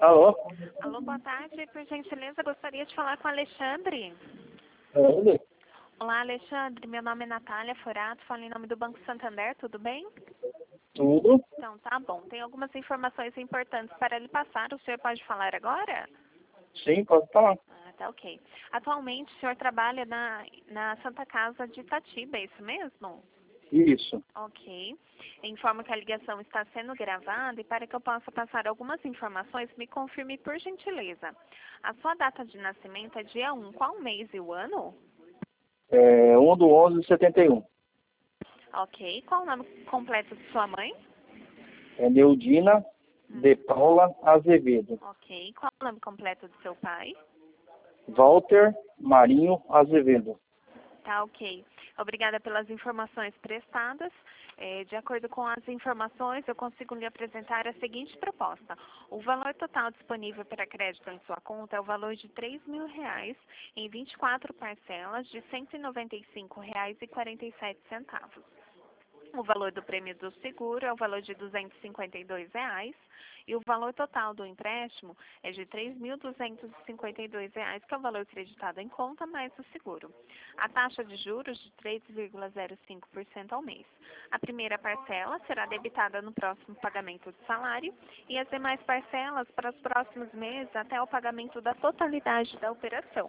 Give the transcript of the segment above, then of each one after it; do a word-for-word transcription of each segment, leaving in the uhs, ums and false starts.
Alô? Alô, boa tarde. Por gentileza, gostaria de falar com o Alexandre. Ele? Olá, Alexandre. Meu nome é Natália Forato, falo em nome do Banco Santander, tudo bem? Tudo? Então, tá bom. Tem algumas informações importantes para lhe passar. O senhor pode falar agora? Sim, pode falar. Ah, tá ok. Atualmente, o senhor trabalha na, na Santa Casa de Itatiba, é isso mesmo? Isso. Ok. Informo que a ligação está sendo gravada e para que eu possa passar algumas informações, me confirme por gentileza. A sua data de nascimento é dia um. Qual o mês e o ano? É um do onze de setenta e um. Ok. Qual o nome completo de sua mãe? É Neudina de Paula Azevedo. Ok. Qual o nome completo do seu pai? Walter Marinho Azevedo. Tá, ok. Obrigada pelas informações prestadas. É, de acordo com as informações, eu consigo lhe apresentar a seguinte proposta. O valor total disponível para crédito em sua conta é o valor de três mil reais em vinte e quatro parcelas de cento e noventa e cinco reais e quarenta e sete centavos. O valor do prêmio do seguro é o valor de duzentos e cinquenta e dois reais e o valor total do empréstimo é de três mil duzentos e cinquenta e dois reais, que é o valor creditado em conta mais o seguro. A taxa de juros de três vírgula zero cinco por cento ao mês. A primeira parcela será debitada no próximo pagamento do salário e as demais parcelas para os próximos meses até o pagamento da totalidade da operação.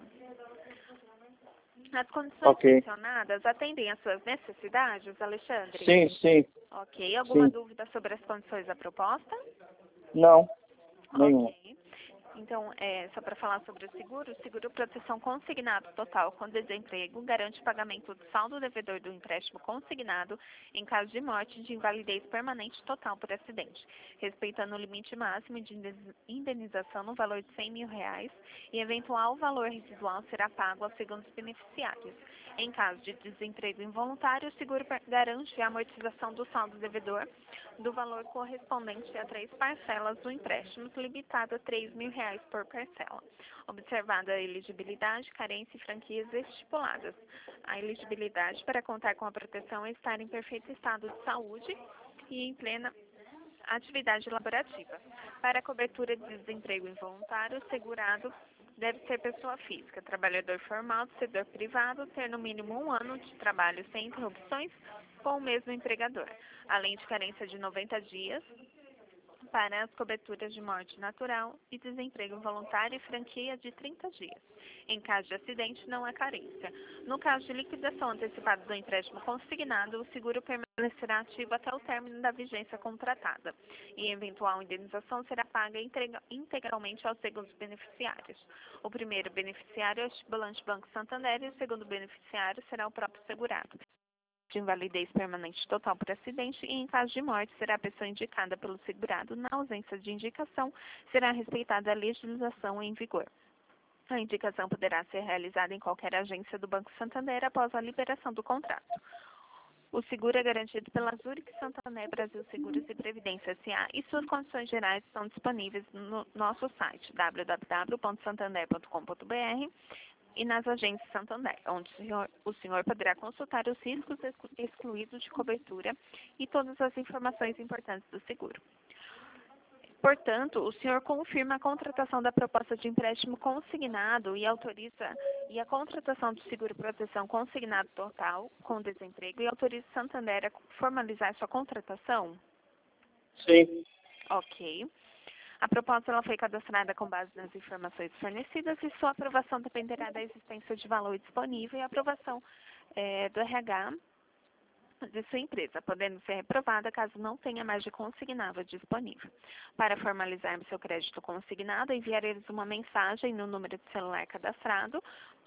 As condições Ok. mencionadas atendem às suas necessidades, Alexandre? Sim, sim. Ok. Alguma Sim. dúvida sobre as condições da proposta? Não, nenhuma. Ok. Então, é, só para falar sobre o seguro, o seguro proteção consignado total com desemprego garante o pagamento do saldo devedor do empréstimo consignado em caso de morte de invalidez permanente total por acidente, respeitando o limite máximo de indenização no valor de cem mil reais e eventual valor residual será pago aos segundos beneficiários. Em caso de desemprego involuntário, o seguro garante a amortização do saldo devedor do valor correspondente a três parcelas do empréstimo, limitado a três mil reais por parcela. Observada a elegibilidade, carência e franquias estipuladas. A elegibilidade para contar com a proteção é estar em perfeito estado de saúde e em plena atividade laborativa. Para a cobertura de desemprego involuntário, o segurado deve ser pessoa física, trabalhador formal do setor privado, ter no mínimo um ano de trabalho sem interrupções com o mesmo empregador, além de carência de noventa dias para as coberturas de morte natural e desemprego voluntário e franquia de trinta dias. Em caso de acidente, não há carência. No caso de liquidação antecipada do empréstimo consignado, o seguro permanecerá ativo até o término da vigência contratada e eventual indenização será paga integralmente aos segundos beneficiários. O primeiro beneficiário é o estipulante Banco Santander e o segundo beneficiário será o próprio segurado. De invalidez permanente total por acidente e, em caso de morte, será a pessoa indicada pelo segurado. Na ausência de indicação, será respeitada a legislação em vigor. A indicação poderá ser realizada em qualquer agência do Banco Santander após a liberação do contrato. O seguro é garantido pela Zurich Santander Brasil Seguros e Previdência S A e suas condições gerais estão disponíveis no nosso site w w w ponto santander ponto com ponto b r e nas agências Santander, onde o senhor, o senhor poderá consultar os riscos exclu excluídos de cobertura e todas as informações importantes do seguro. Portanto, o senhor confirma a contratação da proposta de empréstimo consignado e autoriza e a contratação do seguro proteção consignado total com desemprego e autoriza Santander a formalizar sua contratação? Sim. Ok. A proposta ela foi cadastrada com base nas informações fornecidas e sua aprovação dependerá da existência de valor disponível e aprovação é, do R H de sua empresa, podendo ser reprovada caso não tenha margem consignável disponível. Para formalizar seu crédito consignado, enviaremos uma mensagem no número de celular cadastrado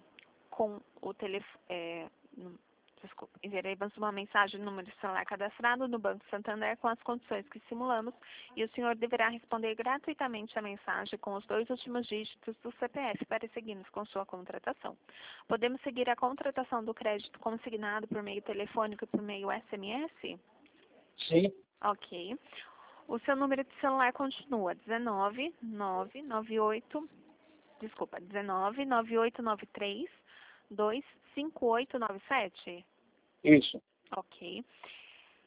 com o telefone... É, Desculpa, enviaremos uma mensagem no número de celular cadastrado no Banco Santander com as condições que simulamos e o senhor deverá responder gratuitamente a mensagem com os dois últimos dígitos do C P F para seguirmos com sua contratação. Podemos seguir a contratação do crédito consignado por meio telefônico e por meio S M S? Sim. Ok. O seu número de celular continua dezenove, nove nove oito, desculpa, dezenove, nove oito nove três, dois cinco oito nove sete? Isso. Ok.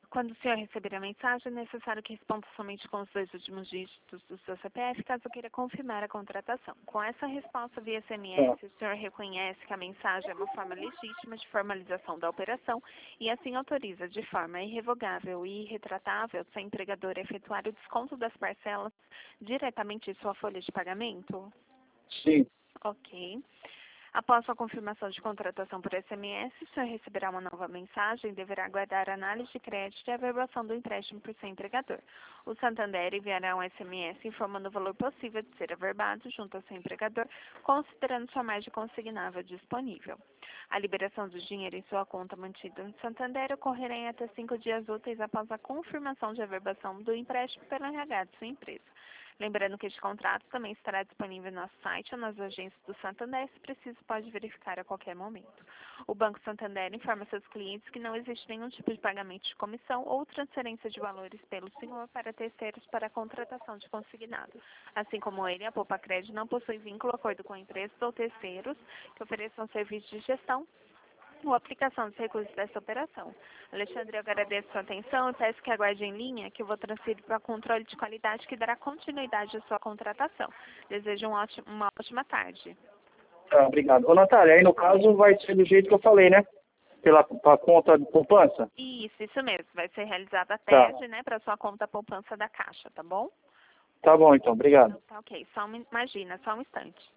Quando o senhor receber a mensagem, é necessário que responda somente com os dois últimos dígitos do seu C P F, caso queira confirmar a contratação. Com essa resposta via S M S, Tá. o senhor reconhece que a mensagem é uma forma legítima de formalização da operação e assim autoriza de forma irrevogável e irretratável seu empregador a efetuar o desconto das parcelas diretamente em sua folha de pagamento? Sim. Ok. Após sua confirmação de contratação por S M S, o senhor receberá uma nova mensagem e deverá aguardar a análise de crédito e a averbação do empréstimo por seu empregador. O Santander enviará um S M S informando o valor possível de ser averbado junto ao seu empregador, considerando sua margem consignável disponível. A liberação do dinheiro em sua conta mantida no Santander ocorrerá em até cinco dias úteis após a confirmação de averbação do empréstimo pelo R H de sua empresa. Lembrando que este contrato também estará disponível no nosso site ou nas agências do Santander, se preciso pode verificar a qualquer momento. O Banco Santander informa seus clientes que não existe nenhum tipo de pagamento de comissão ou transferência de valores pelo senhor para terceiros para a contratação de consignado. Assim como ele, a Poupa Crédito não possui vínculo, acordo com empresas ou terceiros que ofereçam serviços de gestão ou aplicação dos recursos dessa operação. Alexandre, eu agradeço a sua atenção e peço que aguarde em linha que eu vou transferir para controle de qualidade que dará continuidade à sua contratação. Desejo um ótimo, uma ótima tarde. Tá, obrigado. Ô, Natália, aí no caso vai ser do jeito que eu falei, né? Pela pra conta de poupança? Isso, isso mesmo. Vai ser realizada a Tá. T E D, né, para sua conta poupança da Caixa, tá bom? Tá bom, então. Obrigado. Então, tá ok. Só um, imagina, só um instante.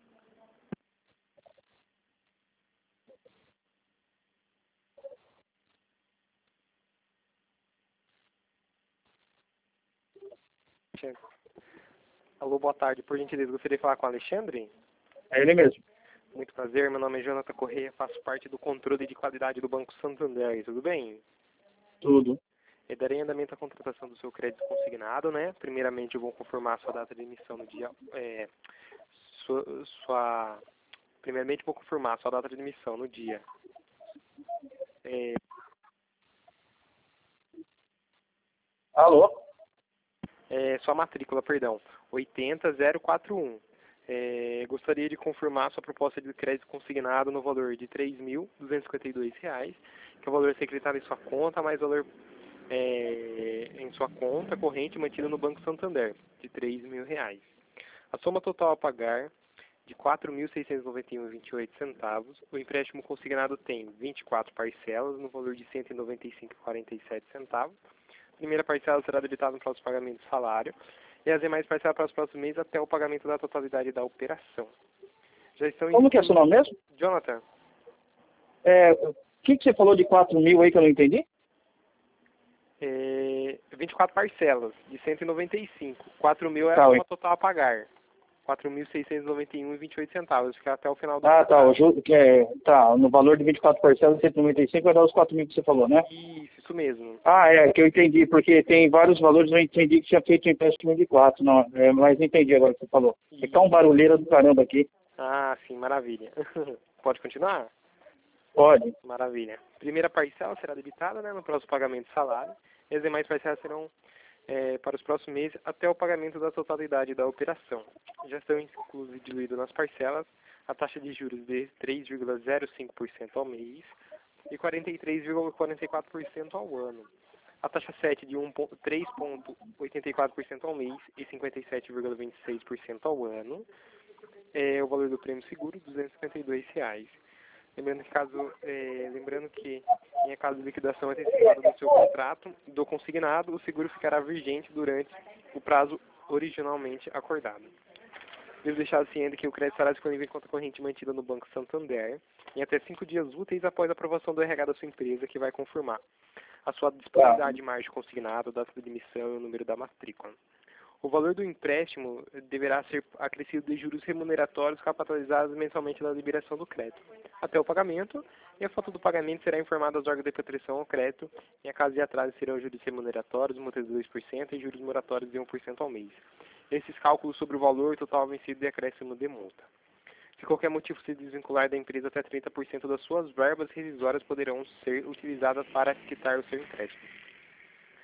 Alô, boa tarde. Por gentileza, gostaria de falar com o Alexandre? É ele mesmo. Muito prazer, meu nome é Jonathan Correia, faço parte do controle de qualidade do Banco Santander, tudo bem? Tudo. Eu darei andamento à contratação do seu crédito consignado, né? Primeiramente, eu vou confirmar a sua data de emissão no dia... É, sua, sua... Primeiramente, vou confirmar a sua data de emissão no dia... É, Alô? é, sua matrícula, perdão, oitenta zero quatro um. É, gostaria de confirmar sua proposta de crédito consignado no valor de três mil duzentos e cinquenta e dois reais, que é o valor secretado em sua conta, mais valor é, em sua conta corrente mantida no Banco Santander, de três mil reais. A soma total a pagar de quatro mil seiscentos e noventa e um reais e vinte e oito centavos. O empréstimo consignado tem vinte e quatro parcelas no valor de cento e noventa e cinco reais e quarenta e sete centavos. A primeira parcela será debitada no próximo pagamento do salário e as demais parcelas para os próximos meses até o pagamento da totalidade da operação. Já estão Como que é seu nome mesmo? Jonathan, É, o que, que você falou de quatro mil aí que eu não entendi? é, vinte e quatro parcelas de cento e noventa e cinco. quatro mil é Tá, a oi. soma total a pagar. quatro mil seiscentos e noventa e um reais e vinte e oito centavos. Fica até o final do Ah, tá. O contrato. ju... que é, tá. No valor de vinte e quatro parcelas, cento e noventa e cinco vai dar os quatro mil que você falou, né? Isso, isso mesmo. Ah, é, que eu entendi, porque tem vários valores, eu entendi que tinha feito um empréstimo de quatro, não, é, mas não entendi agora o que você falou. É que tá um barulheira do caramba aqui. Ah, sim, maravilha. Pode continuar? Pode. Maravilha. Primeira parcela será debitada, né, no próximo pagamento do salário. E as demais parcelas serão é, para os próximos meses até o pagamento da totalidade da operação. Já estão inclusos e diluídos nas parcelas a taxa de juros de três vírgula zero cinco por cento ao mês e quarenta e três vírgula quarenta e quatro por cento ao ano. A taxa sete de três vírgula oitenta e quatro por cento ao mês e cinquenta e sete vírgula vinte e seis por cento ao ano. É, o valor do prêmio seguro, duzentos e cinquenta e dois reais. Lembrando que, caso, é, lembrando que em caso de liquidação antecipada do seu contrato, do consignado, o seguro ficará vigente durante o prazo originalmente acordado. Devo deixar ciente que o crédito estará disponível em conta corrente mantida no Banco Santander em até cinco dias úteis após a aprovação do R H da sua empresa, que vai confirmar a sua disponibilidade de margem consignada, data de emissão e o número da matrícula. O valor do empréstimo deverá ser acrescido de juros remuneratórios capitalizados mensalmente na liberação do crédito, até o pagamento, e a foto do pagamento será informada aos órgãos de proteção ao crédito. Em caso de atraso, serão juros remuneratórios, multa de dois por cento e juros moratórios de um por cento ao mês. Esses cálculos sobre o valor total vencido e acréscimo de multa. Se qualquer motivo se desvincular da empresa, até trinta por cento das suas verbas rescisórias poderão ser utilizadas para quitar o seu empréstimo.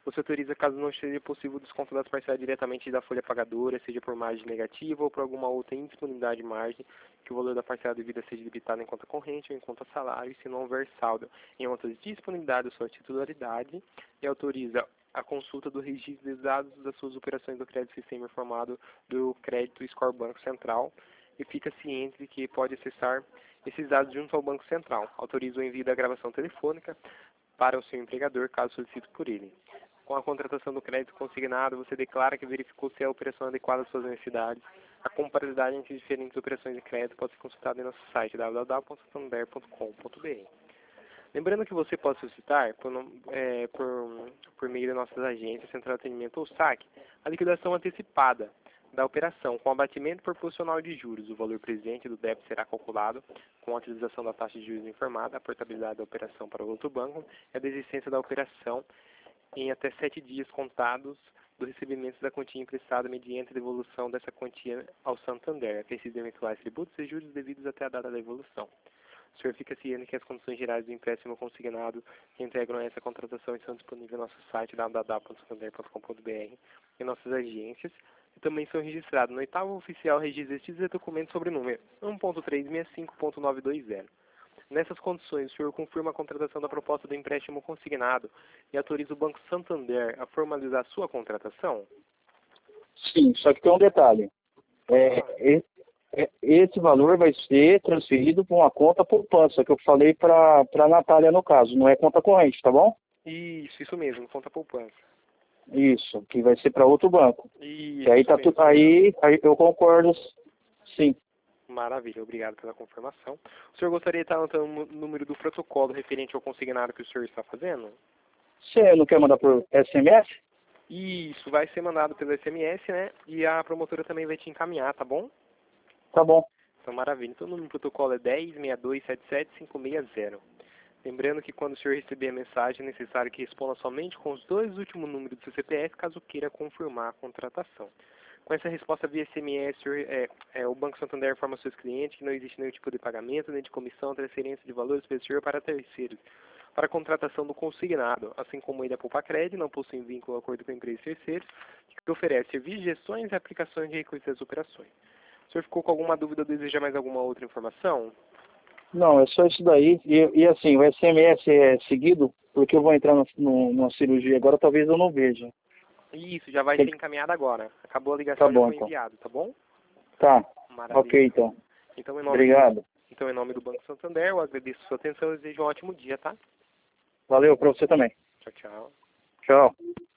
Você autoriza caso não seja possível o desconto das parcelas diretamente da folha pagadora, seja por margem negativa ou por alguma outra indisponibilidade de margem, que o valor da parcela devida seja debitado em conta corrente ou em conta salário, e se não houver saldo em outras disponibilidades da sua titularidade, e autoriza a consulta do registro dos dados das suas operações do crédito sistema informado do Crédito Score Banco Central, e fica ciente de que pode acessar esses dados junto ao Banco Central. Autoriza o envio da gravação telefônica para o seu empregador, caso solicite por ele. Com a contratação do crédito consignado, você declara que verificou se a operação é adequada às suas necessidades. A comparabilidade entre diferentes operações de crédito pode ser consultada em nosso site w w w ponto santander ponto com ponto b r. Lembrando que você pode solicitar, por, é, por, por meio de nossas agências, Central de Atendimento ou S A C, a liquidação antecipada da operação com abatimento proporcional de juros. O valor presente do débito será calculado com a utilização da taxa de juros informada, a portabilidade da operação para o outro banco e a desistência da operação em até sete dias contados do recebimento da quantia emprestada mediante a devolução dessa quantia ao Santander, acrescidos eventuais tributos e juros devidos até a data da devolução. O senhor fica ciente que as condições gerais do empréstimo consignado que integram essa contratação estão disponíveis no nosso site w w w ponto santander ponto com ponto b r e nossas agências, e também são registrados no oitavo oficial registro estes documentos sobre o número um ponto trezentos e sessenta e cinco ponto novecentos e vinte. Nessas condições, o senhor confirma a contratação da proposta do empréstimo consignado e autoriza o Banco Santander a formalizar a sua contratação? Sim, só que tem um detalhe. É, esse, é, esse valor vai ser transferido para uma conta poupança, que eu falei para a Natália no caso, não é conta corrente, tá bom? Isso, isso mesmo, conta poupança. Isso, que vai ser para outro banco. Isso, e aí tá tudo, aí, aí eu concordo, sim. Maravilha, obrigado pela confirmação. O senhor gostaria de estar anotando o número do protocolo referente ao consignado que o senhor está fazendo? Você não quer mandar por S M S? Isso, vai ser mandado pelo S M S, né? E a promotora também vai te encaminhar, tá bom? Tá bom. Então, maravilha. Então, o número do protocolo é dez, sessenta e dois, setenta e sete, cinco seis zero. Lembrando que quando o senhor receber a mensagem, é necessário que responda somente com os dois últimos números do seu C P F, caso queira confirmar a contratação. Com essa resposta via S M S, é, é, o Banco Santander informa aos seus clientes que não existe nenhum tipo de pagamento, nem de comissão, transferência de valores pelo senhor para terceiros, para a contratação do consignado, assim como ele a Poupa Crédito, não possui vínculo ou acordo com empresas terceiros, que oferece serviços de gestões e aplicações de recursos das operações. O senhor ficou com alguma dúvida ou deseja mais alguma outra informação? Não, é só isso daí. E, e assim, o S M S é seguido, porque eu vou entrar no, no, numa cirurgia agora, talvez eu não veja. Isso, já vai Tem... ser encaminhado agora. Acabou a ligação, tá bom, já foi então. enviado, tá bom? Tá. Maravilha. Ok, então. Então, em nome Obrigado. Do, então, em nome do Banco Santander, eu agradeço a sua atenção e desejo um ótimo dia, tá? Valeu, para você também. Tchau, tchau. Tchau.